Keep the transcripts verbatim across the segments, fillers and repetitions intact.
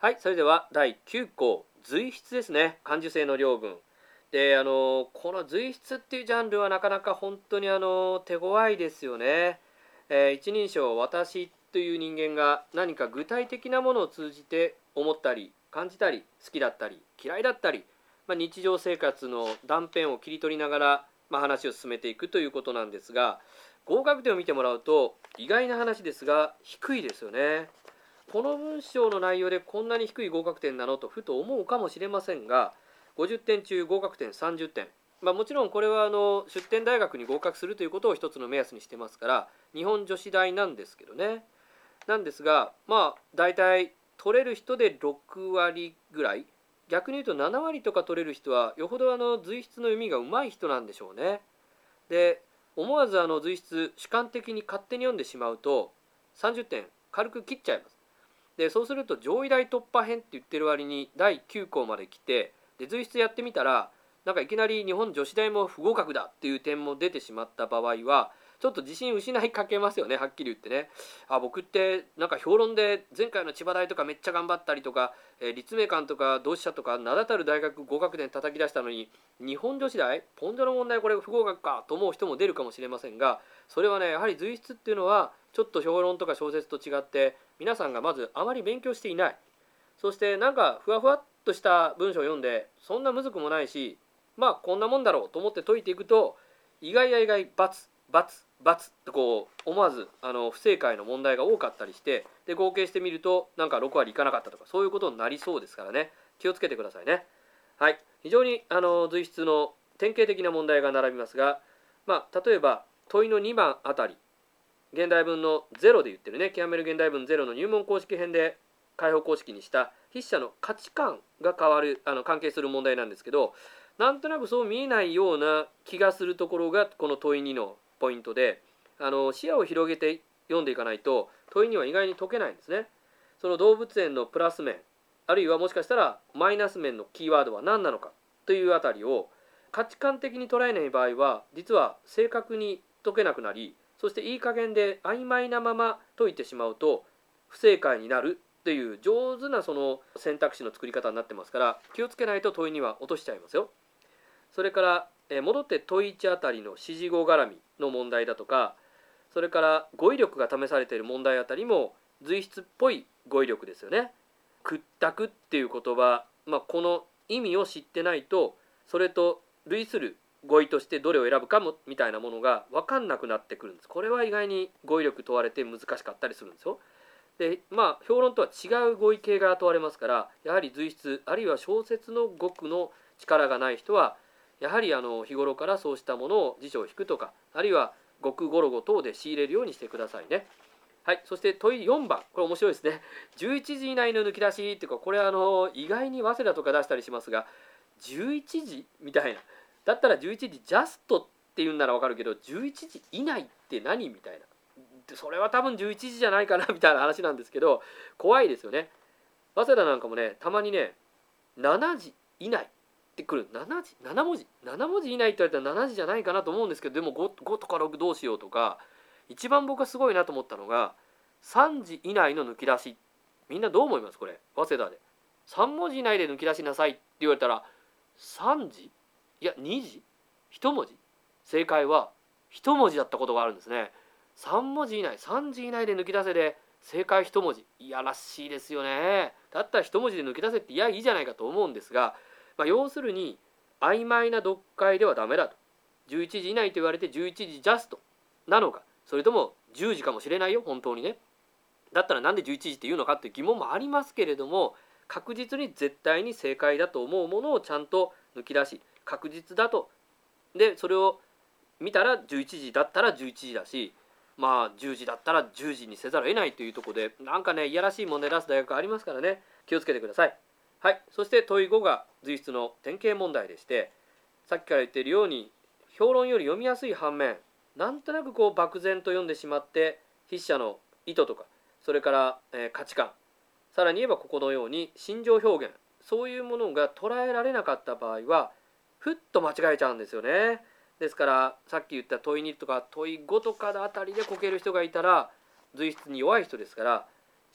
はい、それではだいきゅう項随筆ですね。感受性の領分で、あのこの随筆っていうジャンルはなかなか本当にあの手強いですよね。えー一人称私という人間が何か具体的なものを通じて思ったり感じたり好きだったり嫌いだったり、まあ、日常生活の断片を切り取りながら、まあ、話を進めていくということなんですが、合格点を見てもらうと意外な話ですが低いですよね。この文章の内容でこんなに低い合格点なのとふと思うかもしれませんが、ごじゅってん中合格点さんじゅってん、まあ、もちろんこれはあの出典大学に合格するということを一つの目安にしてますから日本女子大なんですけどね。なんですが、まあ大体取れる人でろく割ぐらい、逆に言うとなな割とか取れる人はよほどあの随筆の読みが上手い人なんでしょうね。で、思わずあの随筆主観的に勝手に読んでしまうとさんじゅってん軽く切っちゃいます。でそうすると上位大突破編って言ってる割にだいきゅう項まで来て、で随筆やってみたらなんかいきなり日本女子大も不合格だっていう点も出てしまった場合はちょっと自信失いかけますよね。はっきり言ってね、あ僕ってなんか評論で前回の千葉大とかめっちゃ頑張ったりとか、えー立命館とか同志社とか名だたる大学合格点叩き出したのに日本女子大ポンドの問題これ不合格かと思う人も出るかもしれませんが、それはねやはり随筆っていうのはちょっと評論とか小説と違って皆さんがまずあまり勉強していない、そしてなんかふわふわっとした文章を読んでそんなむずくもないしまあこんなもんだろうと思って解いていくと意外や意外バツバツバツってこう思わずあの不正解の問題が多かったりして、で合計してみるとなんかろく割いかなかったとかそういうことになりそうですからね、気をつけてくださいね。はい、非常にあの随筆の典型的な問題が並びますが、まあ例えば問いのにばんあたり現代文のゼロで言ってるね、極める現代文ゼロの入門公式編で解放公式にした筆者の価値観が変わるあの関係する問題なんですけど、なんとなくそう見えないような気がするところがこの問いにのポイントで、あの視野を広げて読んでいかないと問いには意外に解けないんですね。その動物園のプラス面あるいはもしかしたらマイナス面のキーワードは何なのかというあたりを価値観的に捉えない場合は実は正確に解けなくなり、そしていい加減で曖昧なまま解いてしまうと不正解になるという上手なその選択肢の作り方になってますから、気をつけないと問いには落としちゃいますよ。それからえ戻って問いいちあたりの指示語絡みの問題だとか、それから語彙力が試されている問題あたりも随筆っぽい語彙力ですよね。屈託っていう言葉、まあ、この意味を知ってないとそれと類する語彙としてどれを選ぶかもみたいなものが分かんなくなってくるんです。これは意外に語彙力問われて難しかったりするんですよ。でまあ評論とは違う語彙系が問われますから、やはり随筆あるいは小説の語句の力がない人はやはりあの日頃からそうしたものを辞書を引くとか、あるいは語句語呂語等で仕入れるようにしてくださいね。はい、そして問いよんばん、これ面白いですね。じゅういちじ以内の抜き出しっていうか、これあの意外に早稲田とか出したりしますが、じゅういちじみたいな、だったらじゅういちじジャストっていうんならわかるけどじゅういちじ以内って何みたいな、それは多分じゅういちじじゃないかなみたいな話なんですけど、怖いですよね。早稲田なんかもねたまにねしちじ以内ってくる。しちじなな文字なな文字以内って言われたらしちじじゃないかなと思うんですけど、でも 5, ごとかろくどうしようとか、一番僕がすごいなと思ったのがさんじ以内の抜き出し。みんなどう思いますこれ。早稲田でさん文字以内で抜き出しなさいって言われたらさんじいやにじいち文字、正解はいち文字だったことがあるんですね。さん文字以内さんじ以内で抜き出せで正解いち文字、いやらしいですよね。だったらいち文字で抜き出せっていやいいじゃないかと思うんですが、まあ、要するに曖昧な読解ではダメだと。じゅういちじ以内と言われてじゅういちじジャストなのか、それともじゅうじかもしれないよ本当にね。だったらなんでじゅういちじって言うのかっていう疑問もありますけれども、確実に絶対に正解だと思うものをちゃんと抜き出し、確実だとでそれを見たらじゅういちじだったらじゅういちじだし、まあじゅうじだったらじゅうじにせざるを得ないというところで、なんかねいやらしい問題出す大学ありますからね、気をつけてください。はい、そして問いごが随筆の典型問題でして、さっきから言っているように評論より読みやすい反面、なんとなくこう漠然と読んでしまって筆者の意図とか、それから、えー価値観、さらに言えばここのように心情表現、そういうものが捉えられなかった場合はふっと間違えちゃうんですよね。ですからさっき言った問いにとか問いごとかあたりでこける人がいたら随筆に弱い人ですから、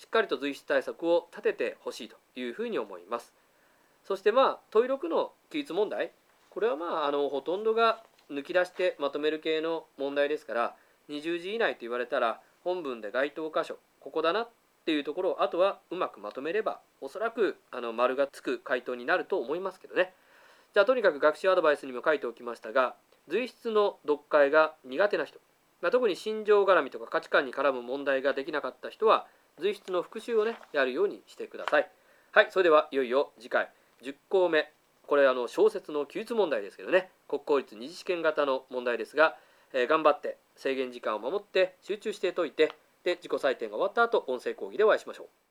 しっかりと随筆対策を立ててほしいというふうに思います。そしてまあ問いろくの記述問題、これはまああのほとんどが抜き出してまとめる系の問題ですから、にじゅうじ以内と言われたら本文で該当箇所ここだなっていうところをあとはうまくまとめればおそらくあの丸がつく回答になると思いますけどね。じゃあとにかく学習アドバイスにも書いておきましたが、随筆の読解が苦手な人、まあ、特に心情絡みとか価値観に絡む問題ができなかった人は随筆の復習をねやるようにしてください。はい、それではいよいよ次回じゅっ項目、これあの小説の記述問題ですけどね、国公立二次試験型の問題ですが、えー、頑張って制限時間を守って集中して解いて、で自己採点が終わった後音声講義でお会いしましょう。